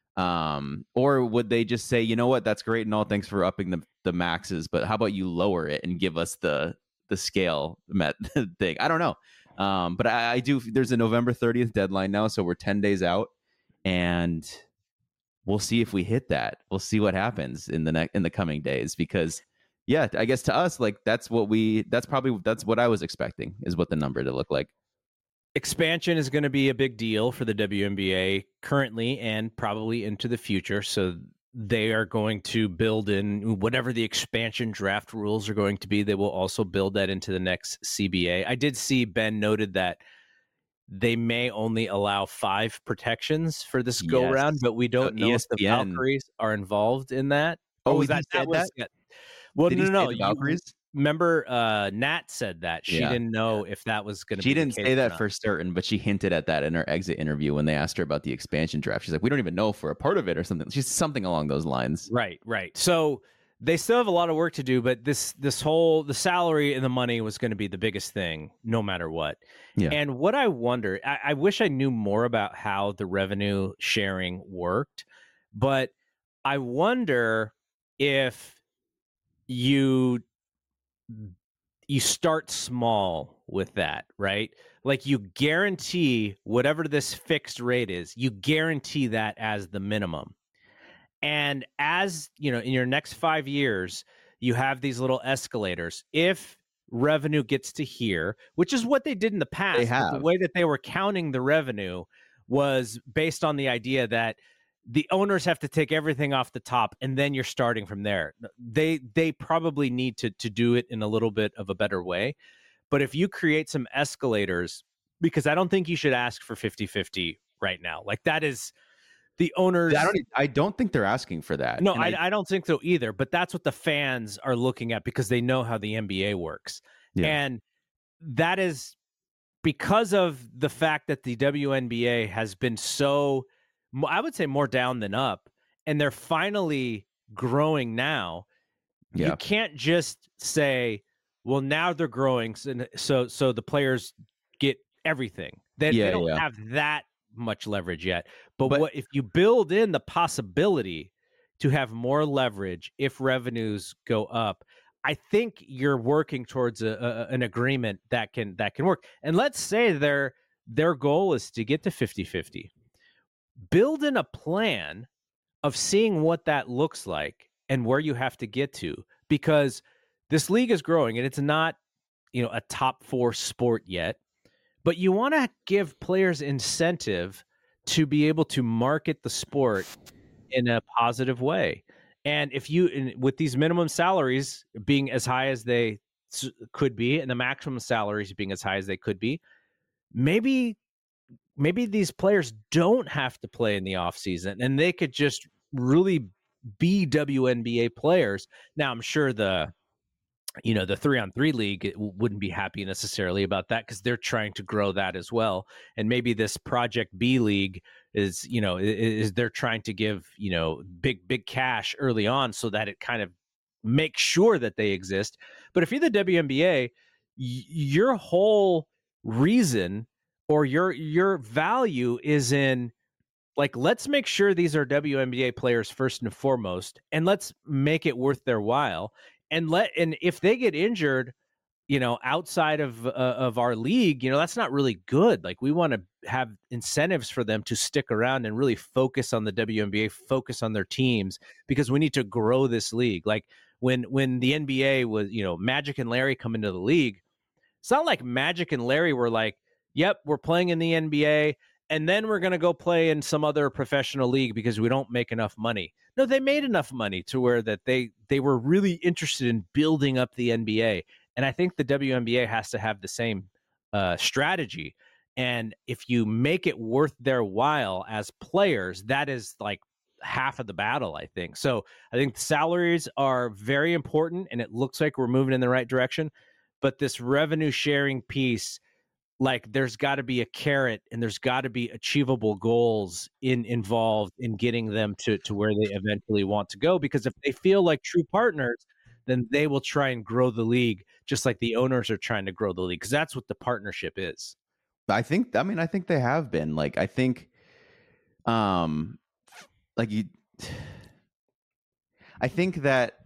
Speaker 4: Um, or would they just say, you know what, that's great and all, thanks for upping the, the maxes, but how about you lower it and give us the the scale met thing? I don't know. Um, but I, I do, there's a November thirtieth deadline now, so we're ten days out, and we'll see if we hit that. We'll see what happens in the ne- in the coming days, because yeah, I guess to us, like, that's what we, that's probably, that's what I was expecting, is what the number to look like.
Speaker 3: Expansion is going to be a big deal for the W N B A currently and probably into the future. So they are going to build in whatever the expansion draft rules are going to be. They will also build that into the next C B A. I did see Ben noted that they may only allow five protections for this go
Speaker 4: Yes.
Speaker 3: round, but we don't
Speaker 4: So
Speaker 3: know
Speaker 4: E
Speaker 3: if
Speaker 4: S
Speaker 3: the
Speaker 4: P N
Speaker 3: Valkyries are involved in that.
Speaker 4: Oh,
Speaker 3: was
Speaker 4: he
Speaker 3: that,
Speaker 4: said
Speaker 3: that was,
Speaker 4: that?
Speaker 3: yeah. Well,
Speaker 4: Did
Speaker 3: no,
Speaker 4: he
Speaker 3: no,
Speaker 4: say
Speaker 3: no.
Speaker 4: the
Speaker 3: You-
Speaker 4: Valkyries?
Speaker 3: Remember, uh, Nat said that she
Speaker 4: Yeah.
Speaker 3: didn't know if that was going to be
Speaker 4: She
Speaker 3: the
Speaker 4: didn't
Speaker 3: case
Speaker 4: say
Speaker 3: or
Speaker 4: that
Speaker 3: not.
Speaker 4: for certain, but she hinted at that in her exit interview when they asked her about the expansion draft. She's like, we don't even know if we're a part of it or something. She's something along those lines.
Speaker 3: Right, right. So they still have a lot of work to do, but this this whole the salary and the money was going to be the biggest thing, no matter what.
Speaker 4: Yeah.
Speaker 3: And what I wonder, I, I wish I knew more about how the revenue sharing worked, but I wonder if you you start small with that, right? Like you guarantee whatever this fixed rate is, you guarantee that as the minimum. And as, you know, in your next five years, you have these little escalators. If revenue gets to here, which is what they did in the past,
Speaker 4: They
Speaker 3: but
Speaker 4: have.
Speaker 3: the way that they were counting the revenue was based on the idea that the owners have to take everything off the top and then you're starting from there. They they probably need to to do it in a little bit of a better way. But if you create some escalators, because I don't think you should ask for fifty-fifty right now. Like that is the owners.
Speaker 4: I don't, e, I don't think they're asking for that.
Speaker 3: No,
Speaker 4: And
Speaker 3: I, I don't think so either. But that's what the fans are looking at because they know how the N B A works.
Speaker 4: Yeah.
Speaker 3: And that is because of the fact that the W N B A has been so, I would say, more down than up, and they're finally growing now.
Speaker 4: Yeah.
Speaker 3: You can't just say, well, now they're growing, so so, so the players get everything. They,
Speaker 4: Yeah,
Speaker 3: they don't
Speaker 4: yeah.
Speaker 3: have that much leverage yet. But,
Speaker 4: But-
Speaker 3: what if you build in the possibility to have more leverage if revenues go up? I think you're working towards a, a, an agreement that can that can work. And let's say their their goal is to get to fifty-fifty. Build in a plan of seeing what that looks like and where you have to get to, because this league is growing and it's not, you know, a top four sport yet, but you want to give players incentive to be able to market the sport in a positive way. And if you, in, with these minimum salaries being as high as they s- could be, and the maximum salaries being as high as they could be, maybe maybe these players don't have to play in the offseason and they could just really be W N B A players. Now, I'm sure the, you know, the three on three league it w- wouldn't be happy necessarily about that because they're trying to grow that as well. And maybe this Project B league is, you know, is, is they're trying to give, you know, big, big cash early on so that it kind of makes sure that they exist. But if you're the W N B A, y- your whole reason or your your value is in, like, let's make sure these are W N B A players first and foremost, and let's make it worth their while. And let and if they get injured, you know, outside of uh, of our league, you know, that's not really good. Like, we want to have incentives for them to stick around and really focus on the W N B A, focus on their teams, because we need to grow this league. Like, when when the N B A was, you know, Magic and Larry come into the league, it's not like Magic and Larry were like, yep, we're playing in the N B A, and then we're going to go play in some other professional league because we don't make enough money. No, they made enough money to where that they they were really interested in building up the N B A. And I think the W N B A has to have the same uh, strategy. And if you make it worth their while as players, that is like half of the battle, I think. So I think the salaries are very important, and it looks like we're moving in the right direction. But this revenue sharing piece, like, there's got to be a carrot, and there's got to be achievable goals in involved in getting them to, to where they eventually want to go. Because if they feel like true partners, then they will try and grow the league just like the owners are trying to grow the league, because that's what the partnership is.
Speaker 4: I think, I mean, I think they have been. Like, I think, um, like you, I think that,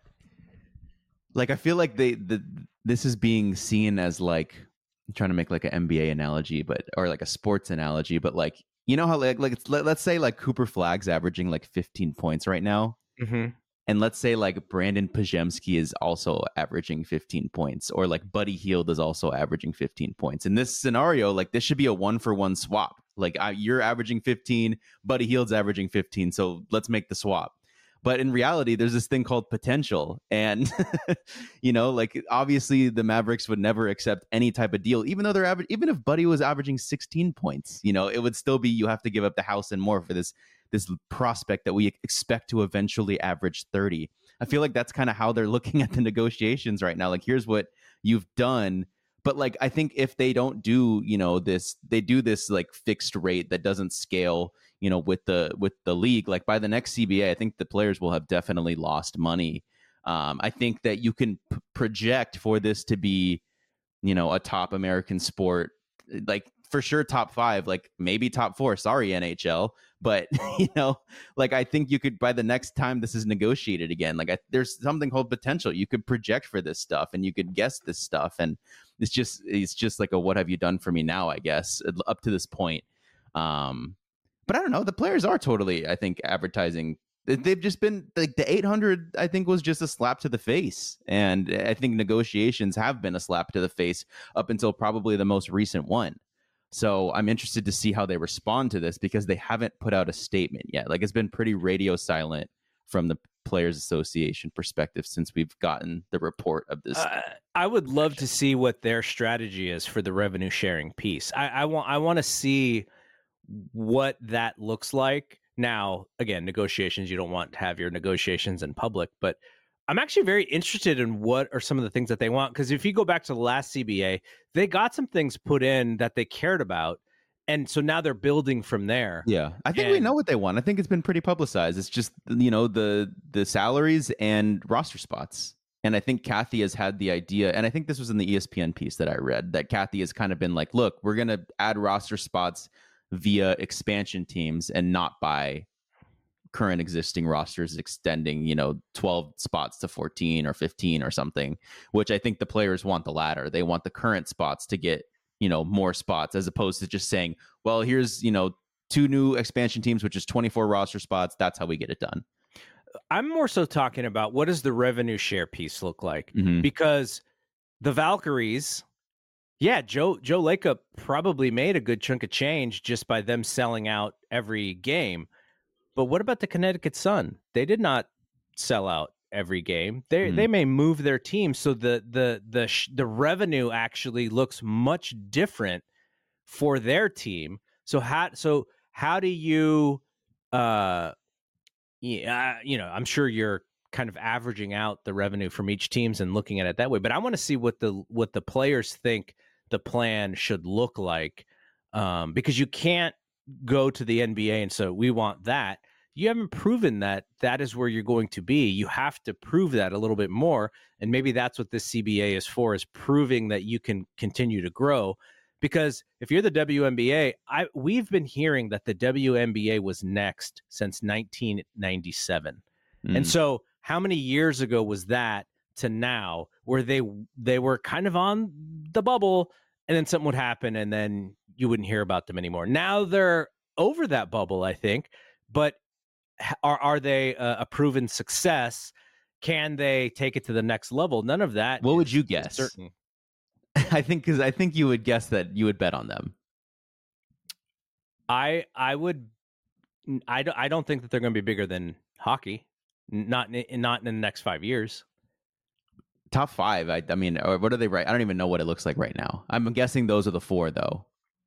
Speaker 4: like, I feel like they, the, this is being seen as, like, I'm trying to make like an N B A analogy, but, or like a sports analogy, but like, you know how, like, like it's, let, let's say like Cooper Flagg's averaging like fifteen points right now.
Speaker 3: Mm-hmm.
Speaker 4: And let's say like Brandon Pajemski is also averaging fifteen points, or like Buddy Hield is also averaging fifteen points. In this scenario, like, this should be a one for one swap. Like, I, you're averaging fifteen, Buddy Hield's averaging fifteen. So let's make the swap. But in reality, there's this thing called potential. And, you know, like, obviously the Mavericks would never accept any type of deal, even though they're average, even if Buddy was averaging sixteen points, you know, it would still be, you have to give up the house and more for this, this prospect that we expect to eventually average thirty. I feel like that's kind of how they're looking at the negotiations right now. Like, here's what you've done. But like, I think if they don't do, you know, this, they do this like fixed rate that doesn't scale, you know, with the, with the league, like by the next C B A, I think the players will have definitely lost money. Um, I think that you can p- project for this to be, you know, a top American sport, like for sure top five, like maybe top four. Sorry, N H L. But, you know, like, I think you could, by the next time this is negotiated again, like I, there's something called potential. You could project for this stuff, and you could guess this stuff. And it's just, it's just like a, what have you done for me now, I guess, up to this point. Um, but I don't know. The players are totally, I think, advertising. They've just been like the eight hundred, I think, was just a slap to the face. And I think negotiations have been a slap to the face up until probably the most recent one. So I'm interested to see how they respond to this, because they haven't put out a statement yet. Like, it's been pretty radio silent from the Players Association perspective since we've gotten the report of this.
Speaker 3: Uh, I would love to see what their strategy is for the revenue sharing piece. I, I want I want to see what that looks like. Now, again, negotiations, you don't want to have your negotiations in public, but I'm actually very interested in what are some of the things that they want. Because if you go back to the last C B A, they got some things put in that they cared about. And so now they're building from there.
Speaker 4: Yeah, I think
Speaker 3: and,
Speaker 4: we know what they want. I think it's been pretty publicized. It's just, you know, the the salaries and roster spots. And I think Kathy has had the idea, and I think this was in the E S P N piece that I read, that Kathy has kind of been like, look, we're going to add roster spots via expansion teams and not by current existing rosters extending, you know, twelve spots to fourteen or fifteen or something, which I think the players want the latter. They want the current spots to get, you know, more spots, as opposed to just saying, well, here's, you know, two new expansion teams, which is twenty-four roster spots. That's how we get it done.
Speaker 3: I'm more so talking about, what does the revenue share piece look like?
Speaker 4: Mm-hmm.
Speaker 3: Because the Valkyries, yeah, Joe Joe Lacob probably made a good chunk of change just by them selling out every game. But what about the Connecticut Sun? They did not sell out every game. They mm. they may move their team, so the the the sh- the revenue actually looks much different for their team. So how so how do you uh yeah, you know, I'm sure you're kind of averaging out the revenue from each teams and looking at it that way, but I want to see what the what the players think the plan should look like, um because you can't go to the N B A and so we want that. you haven't proven that that is where you're going to be. You have to prove that a little bit more. And maybe that's what this C B A is for, is proving that you can continue to grow. Because if you're the W N B A, I, we've been hearing that the W N B A was next since nineteen ninety-seven. Mm. And so how many years ago was that to now, where they they were kind of on the bubble, and then something would happen and then you wouldn't hear about them anymore. Now they're over that bubble, I think. But are are they a, a proven success? Can they take it to the next level? None of that.
Speaker 4: What would you guess?
Speaker 3: Certain.
Speaker 4: I think because I think you would guess that you would bet on them.
Speaker 3: I I would. I don't, I don't think that they're going to be bigger than hockey. Not in, not in the next five years.
Speaker 4: Top five. I, I mean, or what are they right? I don't even know what it looks like right now. I'm guessing those are the four though.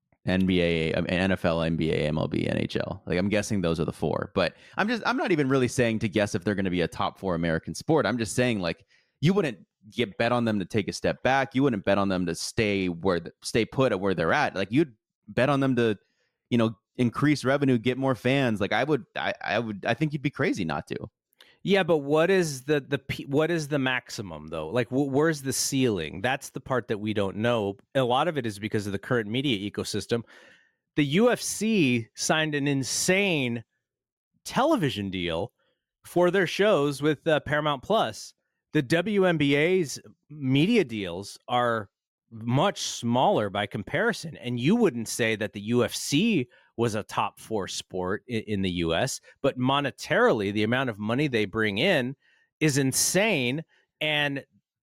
Speaker 4: N B A, N F L, N B A, M L B, N H L. Like I'm guessing those are the four. But I'm just I'm not even really saying to guess if they're going to be a top four American sport. I'm just saying like you wouldn't get bet on them to take a step back. You wouldn't bet on them to stay where the, stay put at where they're at. Like you'd bet on them to, you know, increase revenue, get more fans. Like I would, I, I would, I think you'd be crazy not to.
Speaker 3: Yeah, but what is the the what is the maximum though? Like wh- where's the ceiling? That's the part that we don't know. A lot of it is because of the current media ecosystem. The U F C signed an insane television deal for their shows with uh, Paramount Plus. The W N B A's media deals are much smaller by comparison. And you wouldn't say that the U F C was a top four sport in, in the U S, but monetarily, the amount of money they bring in is insane. And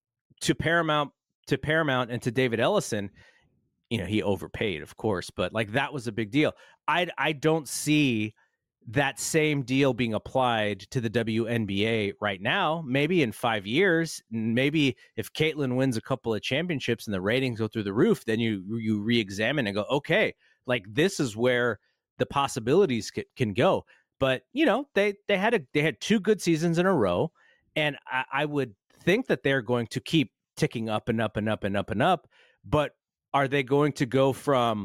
Speaker 3: to Paramount, to Paramount and to David Ellison, you know, he overpaid, of course, but like that was a big deal. I I don't see that same deal being applied to the W N B A right now. Maybe in five years, maybe if Caitlin wins a couple of championships and the ratings go through the roof, then you you re-examine and go, okay, like this is where the possibilities can, can go. But you know, they they had a they had two good seasons in a row, and I, I would think that they're going to keep ticking up and up and up and up and up. But are they going to go from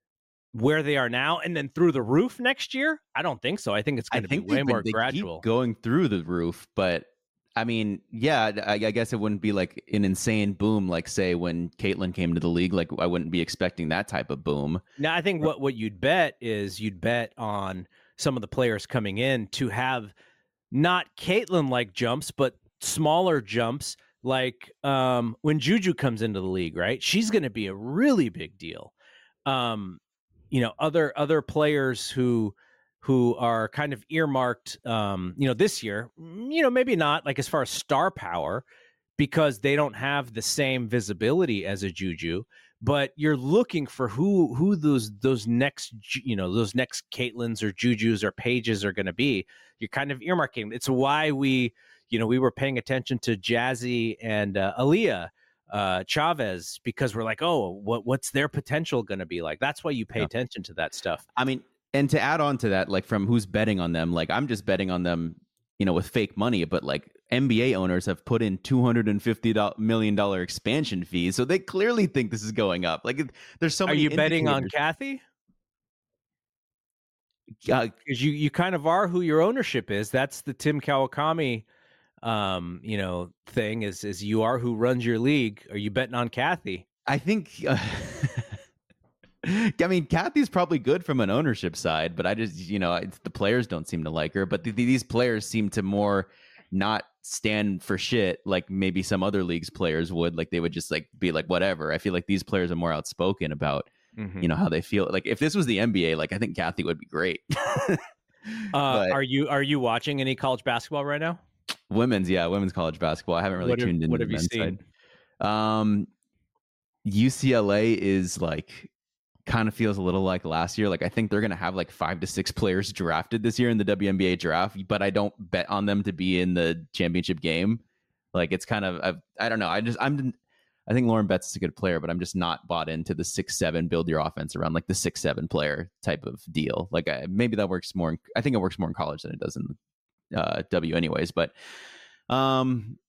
Speaker 3: where they are now and then through the roof next year? I don't think so. I think it's going to be way more
Speaker 4: they
Speaker 3: gradual.
Speaker 4: Keep going through the roof, but I mean, yeah, I, I guess it wouldn't be like an insane boom, like say when Caitlin came to the league. Like I wouldn't be expecting that type of boom.
Speaker 3: Now, I think what, what you'd bet is you'd bet on some of the players coming in to have not Caitlin-like jumps, but smaller jumps. Like um, when Juju comes into the league, right? She's going to be a really big deal. Um, you know, other other players who who are kind of earmarked, um, you know, this year, you know, maybe not like as far as star power because they don't have the same visibility as a Juju, but you're looking for who who those those next, you know, those next Caitlins or Jujus or Paiges are going to be. You're kind of earmarking. It's why we, you know, we were paying attention to Jazzy and uh, Aaliyah uh Chavez because we're like, oh, what what's their potential going to be like? That's why you pay yeah. attention to that stuff.
Speaker 4: I mean, and to add on to that, like from who's betting on them, like I'm just betting on them, you know, with fake money, but like N B A owners have put in two hundred fifty million dollars expansion fees, so they clearly think this is going up. Like there's so
Speaker 3: Are
Speaker 4: many.
Speaker 3: Are you betting on Kathy? Because uh, you you kind of are who your ownership is. That's the Tim Kawakami um you know thing is is you are who runs your league. Are you betting on Kathy?
Speaker 4: I think uh, I mean Kathy's probably good from an ownership side, but I just, you know, it's, the players don't seem to like her, but th- these players seem to more not stand for shit like maybe some other leagues players would. Like they would just like be like whatever. I feel like these players are more outspoken about mm-hmm. you know how they feel. Like if this was the N B A, like I think Kathy would be great.
Speaker 3: uh but, are you are you watching any college basketball right now?
Speaker 4: Women's, yeah, women's college basketball. I haven't really
Speaker 3: what
Speaker 4: tuned
Speaker 3: have,
Speaker 4: in.
Speaker 3: What
Speaker 4: to
Speaker 3: have you seen?
Speaker 4: Side. Um, U C L A is like kind of feels a little like last year. Like I think they're gonna have like five to six players drafted this year in the W N B A draft, but I don't bet on them to be in the championship game. Like it's kind of I've, I don't know. I just I'm I think Lauren Betts is a good player, but I'm just not bought into the six seven build your offense around like the six seven player type of deal. Like I, maybe that works more. In, I think it works more in college than it does in the uh W anyways, but um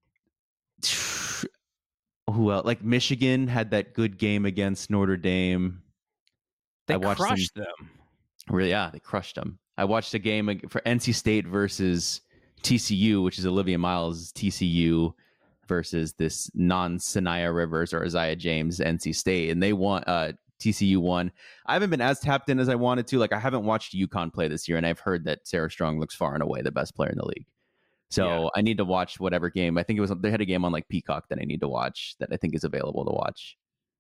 Speaker 4: who else? Like Michigan had that good game against Notre Dame.
Speaker 3: They
Speaker 4: I watched
Speaker 3: crushed
Speaker 4: them,
Speaker 3: them.
Speaker 4: Really, yeah, they crushed them. I watched a game for N C State versus T C U, which is Olivia Miles' T C U versus this non-Sanaya Rivers or Isaiah James N C State, and they won. Uh, T C U won. I haven't been as tapped in as I wanted to. Like I haven't watched UConn play this year, and I've heard that Sarah Strong looks far and away the best player in the league. So yeah. I need to watch whatever game. I think it was they had a game on like Peacock that I need to watch that I think is available to watch.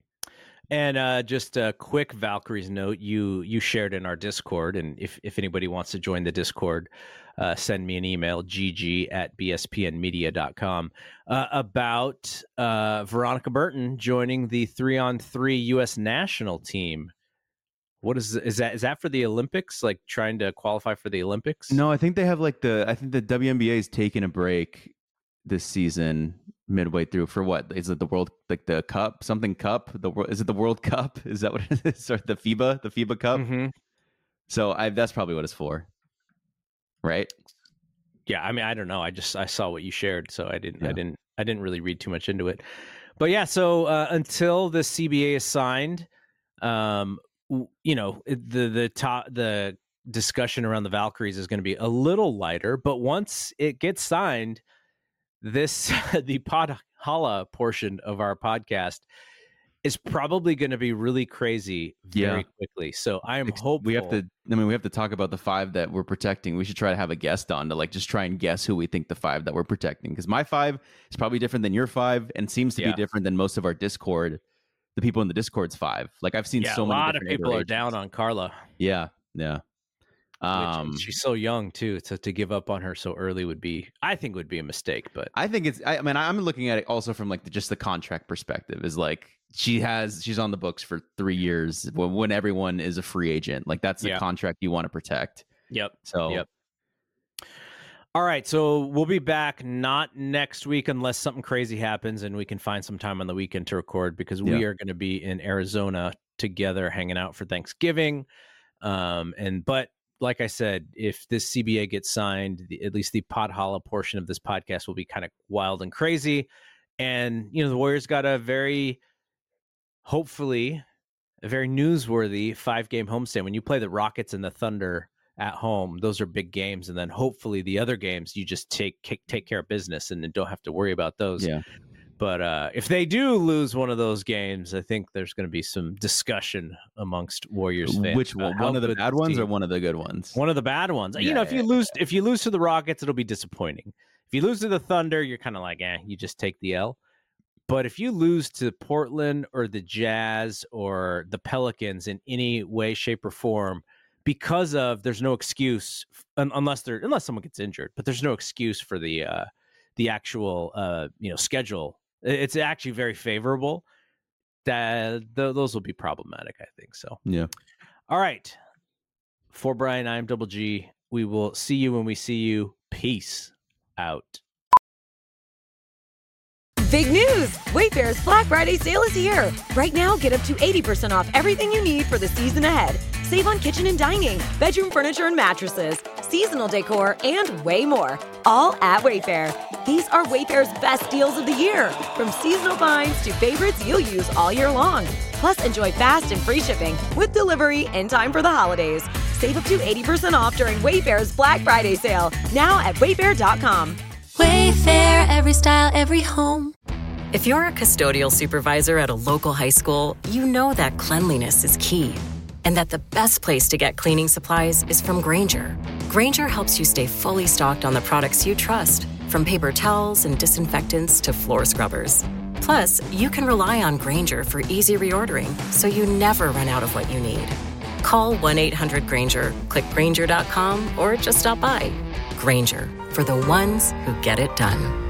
Speaker 3: And uh, just a quick Valkyries note: you you shared in our Discord, and if if anybody wants to join the Discord, uh, send me an email, g g at b s p n media dot com, uh, about uh, Veronica Burton joining the three on three U S national team. What is is that? Is that for the Olympics? Like trying to qualify for the Olympics?
Speaker 4: No, I think they have like the. I think the W N B A is taking a break this season. Midway through for what is it the world like the cup something cup the world is it the World Cup is that what it is or the FIBA the FIBA Cup
Speaker 3: mm-hmm.
Speaker 4: So I that's probably what it's for, right?
Speaker 3: Yeah, I mean I don't know, I just I saw what you shared, so I didn't
Speaker 4: yeah.
Speaker 3: I didn't I didn't really read too much into it, but yeah, so uh, until the C B A is signed, um you know the the top the discussion around the Valkyries is going to be a little lighter, but once it gets signed, this the Pod Holla portion of our podcast is probably going to be really crazy very yeah. quickly. So I am hopeful.
Speaker 4: We have to. I mean, we have to talk about the five that we're protecting. We should try to have a guest on to like just try and guess who we think the five that we're protecting. Because my five is probably different than your five, and seems to yeah. be different than most of our Discord. The people in the Discord's five. Like I've seen
Speaker 3: yeah,
Speaker 4: so
Speaker 3: a
Speaker 4: many.
Speaker 3: A lot of people
Speaker 4: iterations.
Speaker 3: are down on Carla.
Speaker 4: Yeah, yeah.
Speaker 3: Um, she's so young too, so to give up on her so early would be, I think, would be a mistake. But
Speaker 4: I think it's. I, I mean, I'm looking at it also from like the, just the contract perspective. Is like she has, she's on the books for three years when, when everyone is a free agent. Like that's the
Speaker 3: yeah.
Speaker 4: contract you want to protect.
Speaker 3: Yep.
Speaker 4: So.
Speaker 3: Yep. All right, so we'll be back not next week unless something crazy happens and we can find some time on the weekend to record because we yeah. are going to be in Arizona together, hanging out for Thanksgiving. Um, and but. Like I said, if this C B A gets signed, the, at least the Pod Holla portion of this podcast will be kind of wild and crazy. And, you know, the Warriors got a very, hopefully, a very newsworthy five-game homestand. When you play the Rockets and the Thunder at home, those are big games. And then hopefully the other games, you just take take care of business and don't have to worry about those.
Speaker 4: Yeah.
Speaker 3: But uh, if they do lose one of those games, I think there's going to be some discussion amongst Warriors fans.
Speaker 4: Which one? One of the bad ones or one of the good ones?
Speaker 3: One of the bad ones. Yeah, you know, if you
Speaker 4: yeah,
Speaker 3: lose,
Speaker 4: yeah.
Speaker 3: if you lose to the Rockets, it'll be disappointing. If you lose to the Thunder, you're kind of like, eh, you just take the L. But if you lose to Portland or the Jazz or the Pelicans in any way, shape, or form, because of there's no excuse unless there unless someone gets injured, but there's no excuse for the uh, the actual uh, you know schedule. It's actually very favorable. That th- those will be problematic, I think. So
Speaker 4: yeah.
Speaker 3: All right. For Brian, I'm Double G. We will see you when we see you. Peace out.
Speaker 8: Big news! Wayfair's Black Friday sale is here. Right now, get up to eighty percent off everything you need for the season ahead. Save on kitchen and dining, bedroom furniture and mattresses, seasonal decor, and way more. All at Wayfair. These are Wayfair's best deals of the year. From seasonal finds to favorites you'll use all year long. Plus, enjoy fast and free shipping with delivery in time for the holidays. Save up to eighty percent off during Wayfair's Black Friday sale. Now at wayfair dot com.
Speaker 9: Wayfair, every style, every home.
Speaker 2: If you're a custodial supervisor at a local high school, you know that cleanliness is key. And that the best place to get cleaning supplies is from Grainger. Grainger helps you stay fully stocked on the products you trust, from paper towels and disinfectants to floor scrubbers. Plus, you can rely on Grainger for easy reordering, so you never run out of what you need. Call one eight hundred Grainger, click Grainger dot com, or just stop by. Grainger, for the ones who get it done.